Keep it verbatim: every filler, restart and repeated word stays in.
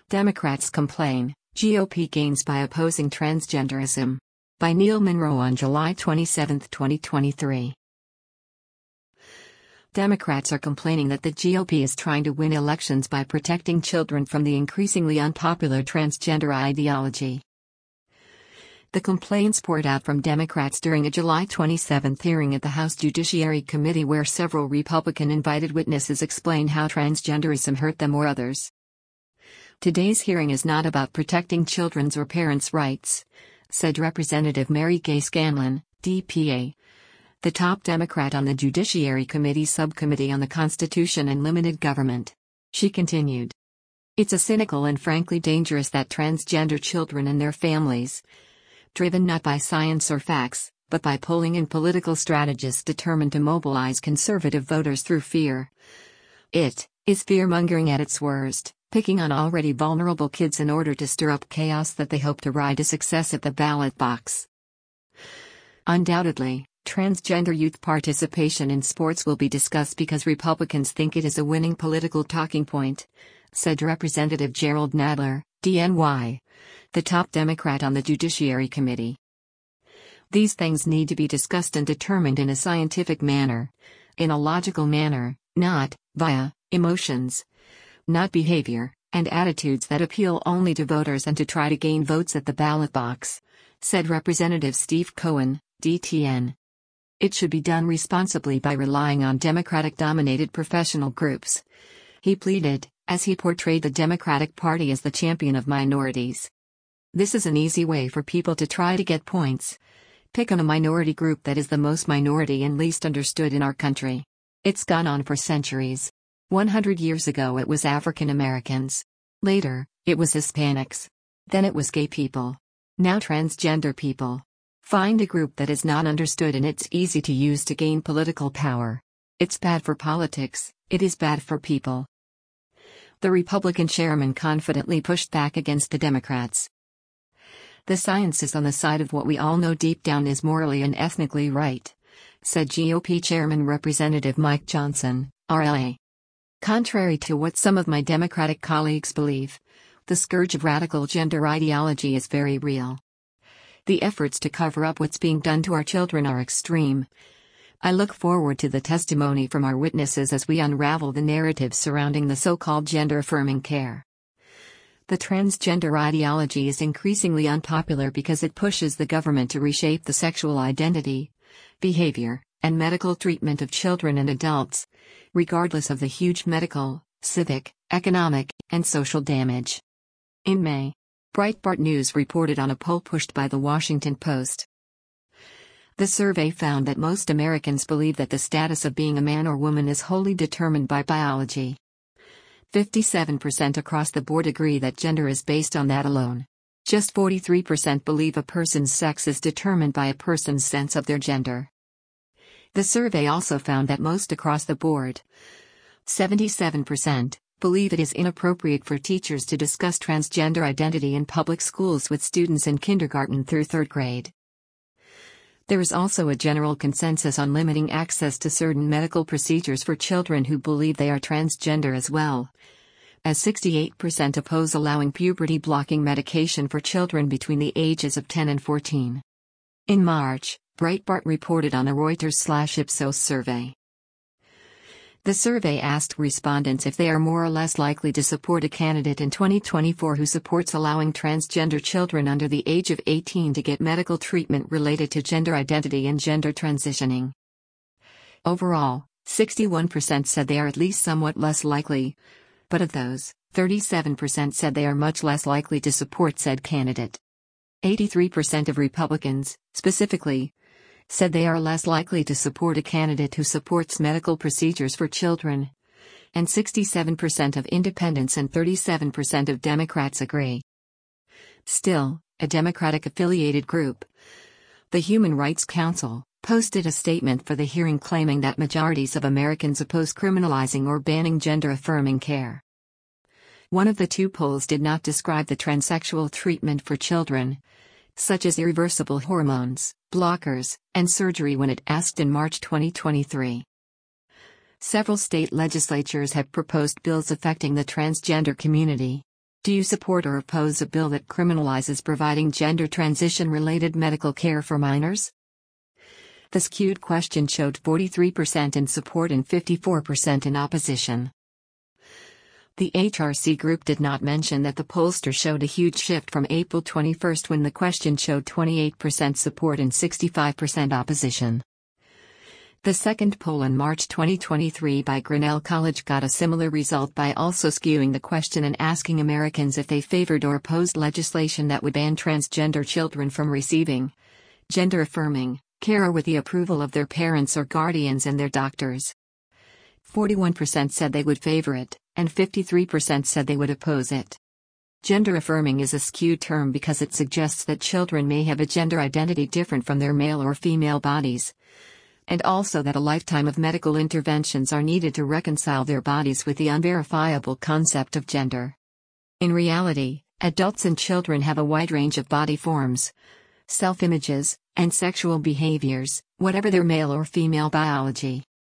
Democrats complain, G O P gains by opposing transgenderism. By Neil Monroe on July twenty-seventh, twenty twenty-three. Democrats are complaining that the G O P is trying to win elections by protecting children from the increasingly unpopular transgender ideology. The complaints poured out from Democrats during a July twenty-seventh hearing at the House Judiciary Committee, where several Republican-invited witnesses explain how transgenderism hurt them or others. Today's hearing is not about protecting children's or parents' rights, said Representative Mary Gay Scanlon, D P A, the top Democrat on the Judiciary Committee Subcommittee on the Constitution and Limited Government. She continued, "It's a cynical and frankly dangerous that transgender children and their families, driven not by science or facts, but by polling and political strategists determined to mobilize conservative voters through fear. It is fear-mongering at its worst, picking on already vulnerable kids in order to stir up chaos that they hope to ride to success at the ballot box." Undoubtedly, transgender youth participation in sports will be discussed because Republicans think it is a winning political talking point, said Representative Gerald Nadler, D N Y, the top Democrat on the Judiciary Committee. These things need to be discussed and determined in a scientific manner, in a logical manner, not via emotions, not behavior and attitudes that appeal only to voters and to try to gain votes at the ballot box, said Representative Steve Cohen, D T N. It should be done responsibly by relying on Democratic-dominated professional groups, he pleaded, as he portrayed the Democratic Party as the champion of minorities. This is an easy way for people to try to get points. Pick on a minority group that is the most minority and least understood in our country. It's gone on for centuries. one hundred years ago it was African Americans. Later, it was Hispanics. Then it was gay people. Now transgender people. Find a group that is not understood and it's easy to use to gain political power. It's bad for politics, it is bad for people. The Republican chairman confidently pushed back against the Democrats. The science is on the side of what we all know deep down is morally and ethnically right, said G O P Chairman Representative Mike Johnson, R L A. Contrary to what some of my Democratic colleagues believe, the scourge of radical gender ideology is very real. The efforts to cover up what's being done to our children are extreme. I look forward to the testimony from our witnesses as we unravel the narrative surrounding the so-called gender-affirming care. The transgender ideology is increasingly unpopular because it pushes the government to reshape the sexual identity, behavior, and medical treatment of children and adults, regardless of the huge medical, civic, economic, and social damage. In May, Breitbart News reported on a poll pushed by The Washington Post. The survey found that most Americans believe that the status of being a man or woman is wholly determined by biology. fifty-seven percent across the board agree that gender is based on that alone. Just forty-three percent believe a person's sex is determined by a person's sense of their gender. The survey also found that most across the board, seventy-seven percent, believe it is inappropriate for teachers to discuss transgender identity in public schools with students in kindergarten through third grade. There is also a general consensus on limiting access to certain medical procedures for children who believe they are transgender as well, as sixty-eight percent oppose allowing puberty-blocking medication for children between the ages of ten and fourteen. In March, Breitbart reported on a Reuters/Ipsos survey. The survey asked respondents if they are more or less likely to support a candidate in twenty twenty-four who supports allowing transgender children under the age of eighteen to get medical treatment related to gender identity and gender transitioning. Overall, sixty-one percent said they are at least somewhat less likely, but of those, thirty-seven percent said they are much less likely to support said candidate. eighty-three percent of Republicans, specifically, said they are less likely to support a candidate who supports medical procedures for children, and sixty-seven percent of independents and thirty-seven percent of Democrats agree. Still, a Democratic-affiliated group, the Human Rights Council, posted a statement for the hearing claiming that majorities of Americans oppose criminalizing or banning gender-affirming care. One of the two polls did not describe the transsexual treatment for children, such as irreversible hormones, blockers, and surgery when it asked in March twenty twenty-three. Several state legislatures have proposed bills affecting the transgender community. Do you support or oppose a bill that criminalizes providing gender transition-related medical care for minors? The skewed question showed forty-three percent in support and fifty-four percent in opposition. The H R C group did not mention that the pollster showed a huge shift from April twenty-first, when the question showed twenty-eight percent support and sixty-five percent opposition. The second poll in March twenty twenty-three by Grinnell College got a similar result by also skewing the question and asking Americans if they favored or opposed legislation that would ban transgender children from receiving gender-affirming care with the approval of their parents or guardians and their doctors. forty-one percent said they would favor it, and fifty-three percent said they would oppose it. Gender-affirming is a skewed term because it suggests that children may have a gender identity different from their male or female bodies, and also that a lifetime of medical interventions are needed to reconcile their bodies with the unverifiable concept of gender. In reality, adults and children have a wide range of body forms, self-images, and sexual behaviors, whatever their male or female biology.